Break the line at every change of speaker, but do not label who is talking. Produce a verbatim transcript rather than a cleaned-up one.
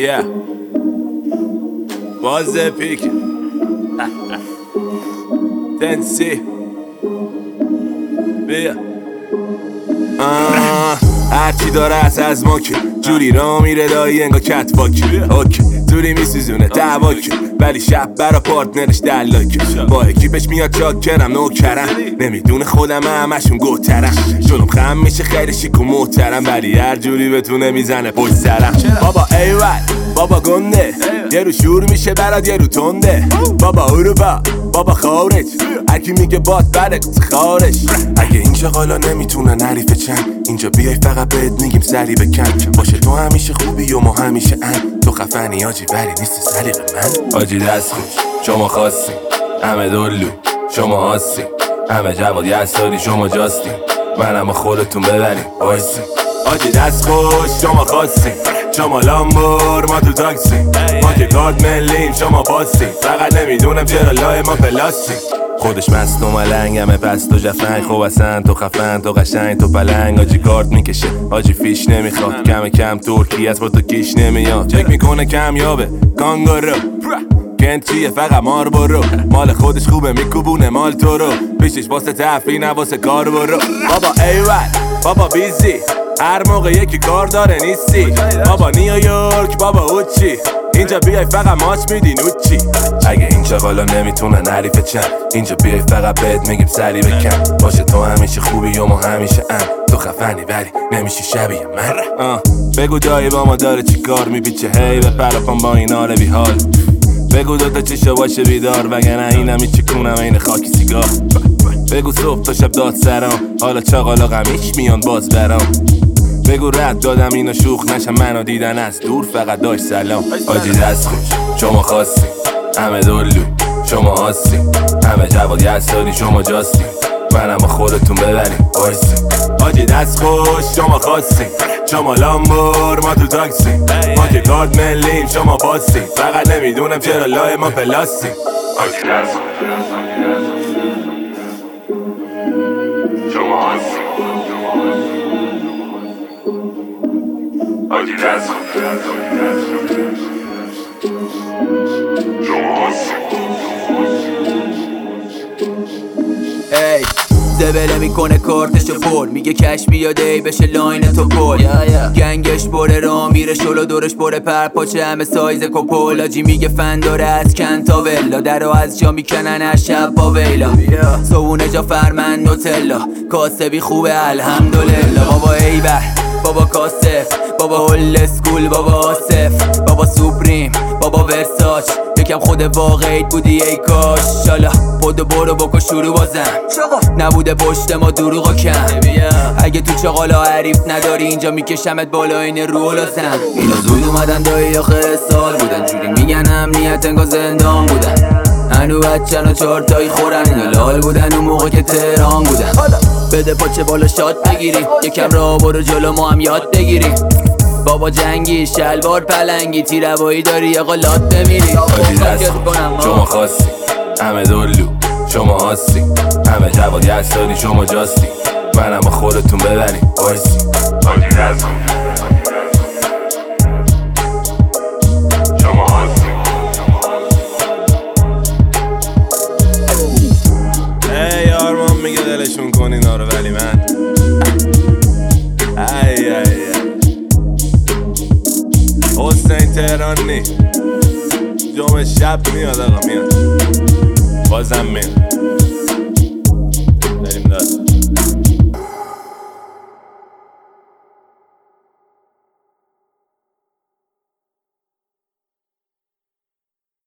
Yeah باز پیک تنسی بیا هرچی داره از از ما که جوری را میره دایی انگا کت باکی اوکی زوری میسوزونه دعواکی ولی شب برا پارتنرش دلاکی با اکیپش میاد چاکرم نوکرم نمیدونه خودم همشون گوترم جلوم خم میشه خیلی شیک و محترم ولی هر جوری بتونه میزنه پشت سرم بابا ایول بابا گنده یه رو شور میشه برات یه رو تنده بابا اروپا بابا خارج هرکی میگه باد بره خارج اگه اینجا قالا نمیتونن حریف چند اینجا بیای فقط بهت میگیم سری بکن باشه تو همیشه خوبی و ما همیشه ان تو خفنی آجی ولی نیست سلیق من آجی دست خوش شما خواستیم همه دلو شما هاستی همه جواد یستاری شما جاستی من اما خودتون ببریم وایسی آجی دست خوش شما خواستیم شما لامبور ما تو تاکسی ما که کارت ملیم شما پاسی فقط نمیدونم چرا لای ما پلاستیک خودش مست و ملنگ همه پست و جفنگ خوب اصلا تو خفن تو قشنگ تو پلنگ آجی کارت میکشه آجی فیش نمیخواد کم کم ترکی از با تو کیش نمیاد چک میکنه کمیابه کانگورو کن چیه فقط مار برو مال خودش خوبه میکوبونه مال تو رو پیشش واسه تفری نه واسه کار برو بابا ایول بابا بیزی هر موقع یکی کار داره نیستی بابا نیویورک بابا اوچی اینجا بیای فقط ماچ میدی نوچی اگه اینجا قالا نمیتونن حریف چند اینجا بیای فقط بهت میگیم سری بکن باشه تو همیشه خوبی و ما همیشه ام تو خفنی ولی نمیشی شبیه من آه. بگو دایی با ما داره چی کار میپیچه هی به پراپان با این حال بی حال بگو دوتا چشا باشه بیدار وگرنه اینم هیچی کنم این خاکی سیگار بگو صبح تا شب داد سرام حالا چاقالا غمیش میان باز برام بگو رد دادم اینو شوخ نشم منو دیدن از دور فقط داشت سلام آجی دست خوش شما خواستیم همه دلو شما هاستی همه جواد یستاری شما جاستی من اما خودتون ببریم وایسی آجی دست خوش شما خواستیم شما لامبور ما تو تاکسی ما که کارت ملیم شما پاسی فقط نمیدونم چرا لای ما پلاستیک آجی دست خوش شما هاستی آجی دست خوش شما هاستی
ای زبله میکنه کارتشو پر میگه کش بیاده ای بشه لاین تو پل yeah, yeah. گنگش بره را میره شلو دورش بره پر پاچه همه سایز کپول آجی میگه فن داره از کن تا ولا درو از جا میکنن از شب با ویلا yeah. صبونه جا فرمن نوتلا کاسبی خوبه الحمدلله بابا ایبر بابا کاسف بابا هول اسکول بابا آصف بابا سوپریم بابا ورساچ یکم خود واقعیت بودی ای کاش شالا پودو برو بکن شروع بازم نبوده پشت ما دروغا کم اگه تو چاقالا حریف نداری اینجا میکشمت بالا این رو لازم اینا زود اومدن دایی آخر سال بودن جوری میگن امنیت انگار زندان بودن هنو بچن و چهار تایی خورن اینا لال بودن اون موقع که تهران بودن بده پاچه بالا شاد بگیریم یکم را برو جلو ما هم یاد بگیریم بابا جنگی شلوار پلنگی تیروایی داری آقا لات بمیری
آجی دست شما خواستی همه دلو شما هاستی همه جواد یستاری شما جاستی من اما خودتون ببریم وایسی آجی دست شما هاستی ای آرمان میگه دلشون کن اینا رو ولی من ای ای ای حسین تهرانی جمعه شب میاد آقا میاد بازم میاد